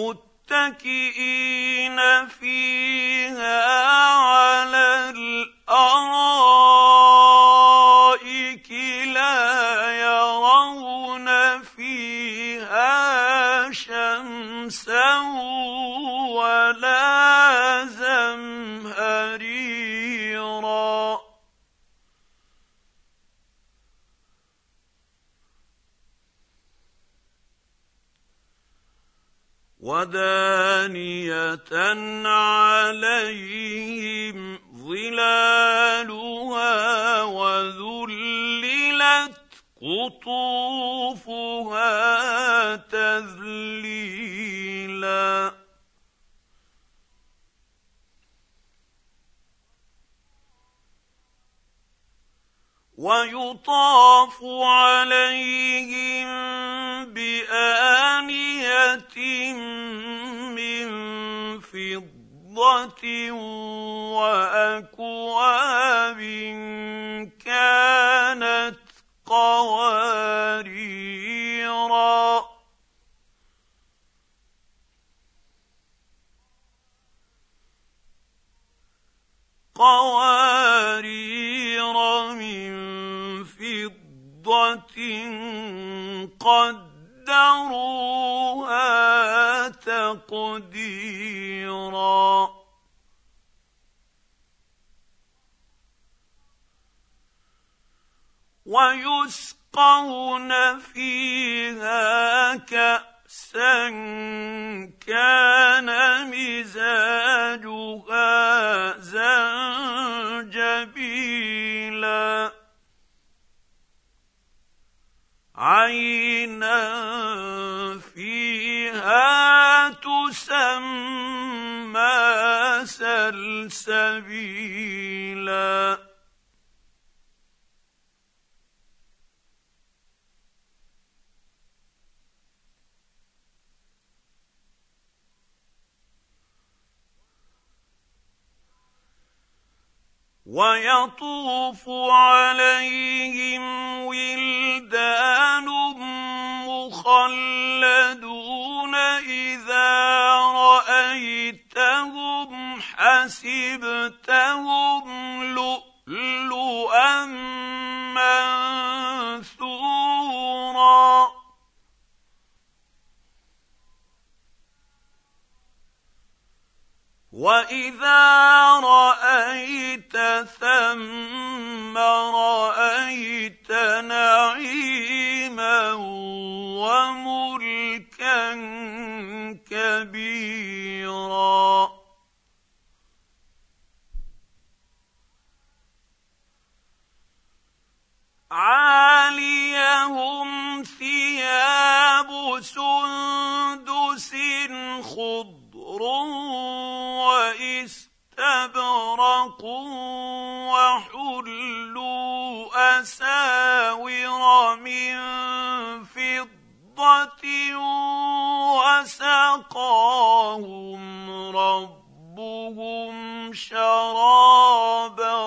متكئين فيها على الأرائك لا يرون فيها شمسا ولا زمهريرا ودانية عليهم ظلالها وذللت قطوفها تذليلا ويطاف عليهم بآنية من فضة وأكواب كانت قواريرا من فضة قدروها تقديرا ويسقون فيها كأسا كان مزاجها زنجبيلا عينا فيها تسمى سلسبيلا ويطوف عليهم ولدان مخلدون إذا رأيتهم حسبتهم لؤلؤا منثورا وإذا رأيت ثم رأيت نعيما وملكا كبيرا عاليهم ثياب سندس خضر واستبرق وحلوا أساور من فضة وسقاهم ربهم شرابا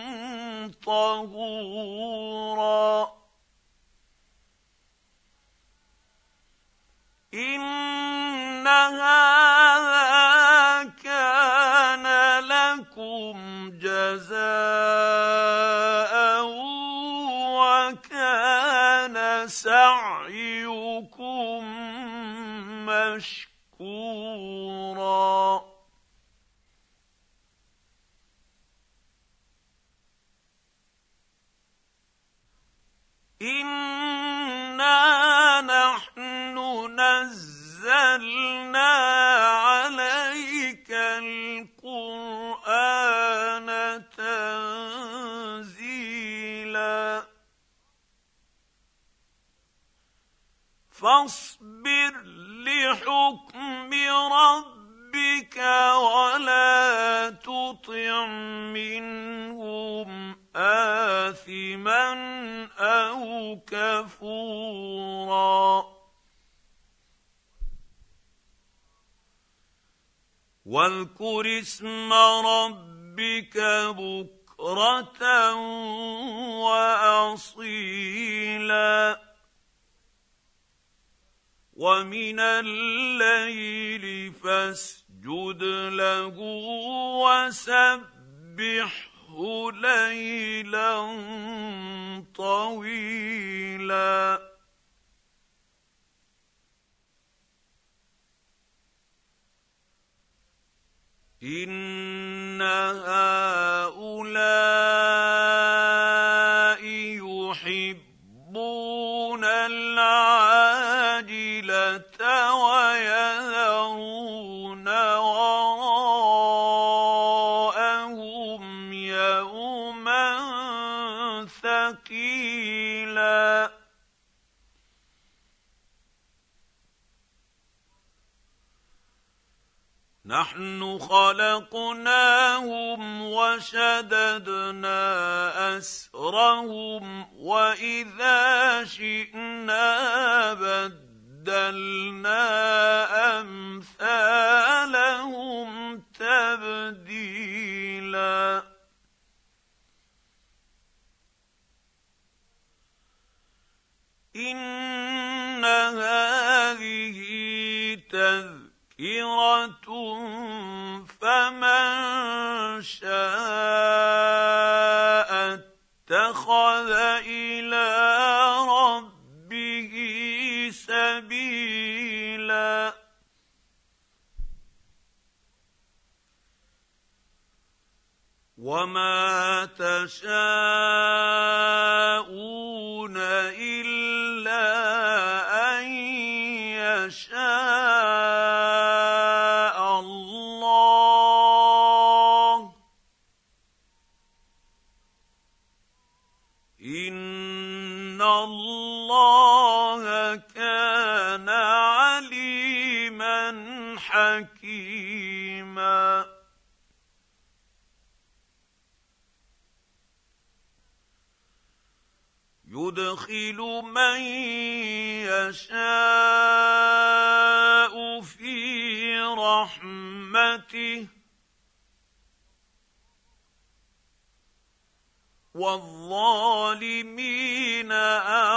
طهورا إن هذا كان لكم جزاء وكان سعيكم مشكورا إنا نحن نزلنا عليك القرآن تنزيلا فاصبر لحكم ربك ولا تطع منهم آثما أو كفورا واذكر اسم ربك بكرة وأصيلا ومن الليل فاسجد له وسبحه ليلا طويلا إن هؤلاء يحبون العاجلة ويذرون وراءهم يوما ثقيلا نحن خلقناهم وشددنا أسرهم وإذا شئنا بدلنا أمثالهم تبديلا إن هذه تذكرة فمن شاء اتخذ إلى ربه سبيلا وما تشاءون إلا أن يشاء الله إن الله كان عليما حكيما يدخل من يشاء في رحمته والظالمين